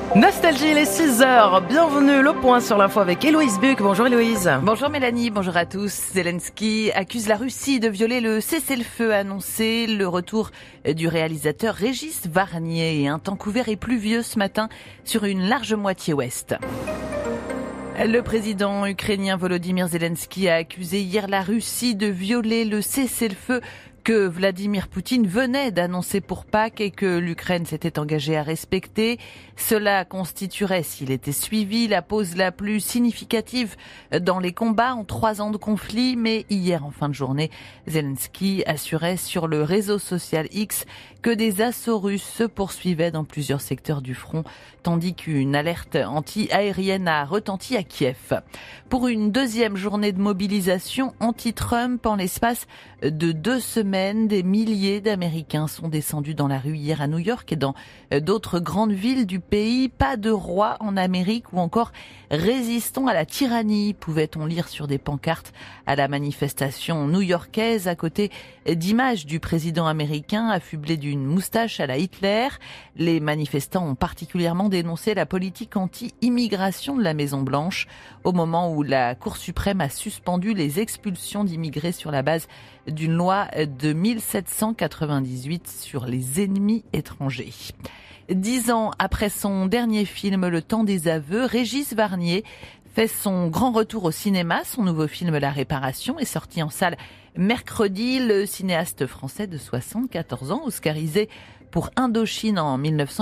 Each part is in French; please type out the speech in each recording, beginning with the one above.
Nostalgie, les 6h. Bienvenue, le point sur l'info avec Héloïse Buck. Bonjour Héloïse. Bonjour Mélanie, bonjour à tous. Zelensky accuse la Russie de violer le cessez-le-feu annoncé. Le retour du réalisateur Régis Varnier et un temps couvert et pluvieux ce matin sur une large moitié ouest. Le président ukrainien Volodymyr Zelensky a accusé hier la Russie de violer le cessez-le-feu que Vladimir Poutine venait d'annoncer pour Pâques et que l'Ukraine s'était engagée à respecter. Cela constituerait, s'il était suivi, la pause la plus significative dans les combats en 3 ans de conflit. Mais hier, en fin de journée, Zelensky assurait sur le réseau social X que des assauts russes se poursuivaient dans plusieurs secteurs du front, tandis qu'une alerte anti-aérienne a retenti à Kiev. Pour une deuxième journée de mobilisation anti-Trump en l'espace de 2 semaines, des milliers d'Américains sont descendus dans la rue hier à New York et dans d'autres grandes villes du pays. Pas de roi en Amérique ou encore résistons à la tyrannie, pouvait-on lire sur des pancartes à la manifestation new-yorkaise à côté d'images du président américain affublé d'une moustache à la Hitler. Les manifestants ont particulièrement dénoncé la politique anti-immigration de la Maison-Blanche au moment où la Cour suprême a suspendu les expulsions d'immigrés sur la base d'une loi de 1798 sur les ennemis étrangers. 10 ans après son dernier film, Le Temps des aveux, Régis Varnier fait son grand retour au cinéma. Son nouveau film La Réparation est sorti en salle mercredi. Le cinéaste français de 74 ans, oscarisé pour Indochine en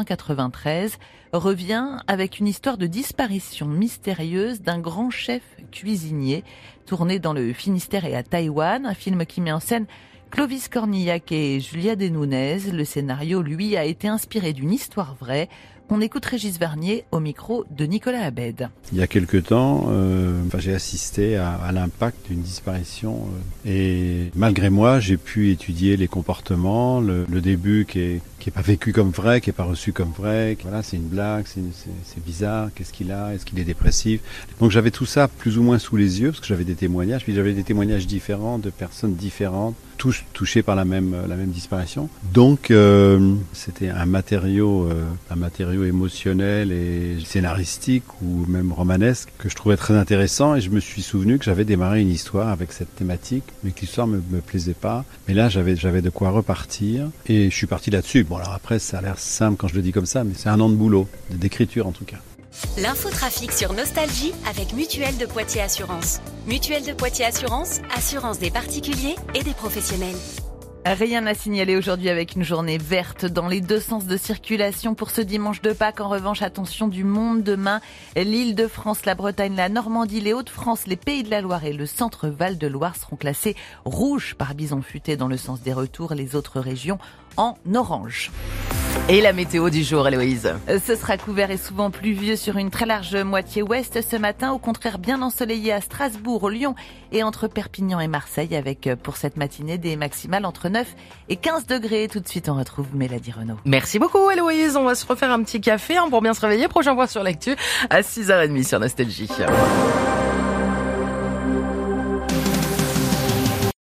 1993, revient avec une histoire de disparition mystérieuse d'un grand chef cuisinier tourné dans le Finistère et à Taïwan. Un film qui met en scène Clovis Cornillac et Julia Desnounez. Le scénario, lui, a été inspiré d'une histoire vraie. On écoute Régis Varnier au micro de Nicolas Abed. Il y a quelque temps, j'ai assisté à l'impact d'une disparition et malgré moi, j'ai pu étudier les comportements, le début qui est pas vécu comme vrai, qui est pas reçu comme vrai. Voilà, c'est une blague, c'est bizarre. Qu'est-ce qu'il a? Est-ce qu'il est dépressif? Donc j'avais tout ça plus ou moins sous les yeux parce que j'avais des témoignages. Puis j'avais des témoignages différents de personnes différentes, tous touchés par la même disparition. Donc c'était un matériau émotionnel et scénaristique ou même romanesque que je trouvais très intéressant. Et je me suis souvenu que j'avais démarré une histoire avec cette thématique, mais que l'histoire me plaisait pas. Mais là, j'avais de quoi repartir et je suis parti là-dessus. Bon, alors après, ça a l'air simple quand je le dis comme ça, mais c'est un an de boulot, d'écriture en tout cas. L'infotrafic sur Nostalgie avec Mutuelle de Poitiers Assurance. Mutuelle de Poitiers Assurance, assurance des particuliers et des professionnels. Rien à signaler aujourd'hui avec une journée verte dans les 2 sens de circulation pour ce dimanche de Pâques. En revanche, attention du monde demain. L'Île-de-France, la Bretagne, la Normandie, les Hauts-de-France, les Pays de la Loire et le centre Val-de-Loire seront classés rouges par bison futé dans le sens des retours. Les autres régions en orange. Et la météo du jour, Héloïse? Ce sera couvert et souvent pluvieux sur une très large moitié ouest ce matin. Au contraire, bien ensoleillé à Strasbourg, Lyon et entre Perpignan et Marseille avec pour cette matinée des maximales entre 9 et 15 degrés. Tout de suite, on retrouve Mélanie Renaud. Merci beaucoup, Héloïse. On va se refaire un petit café pour bien se réveiller. Prochain point sur l'actu à 6h30 sur Nostalgie.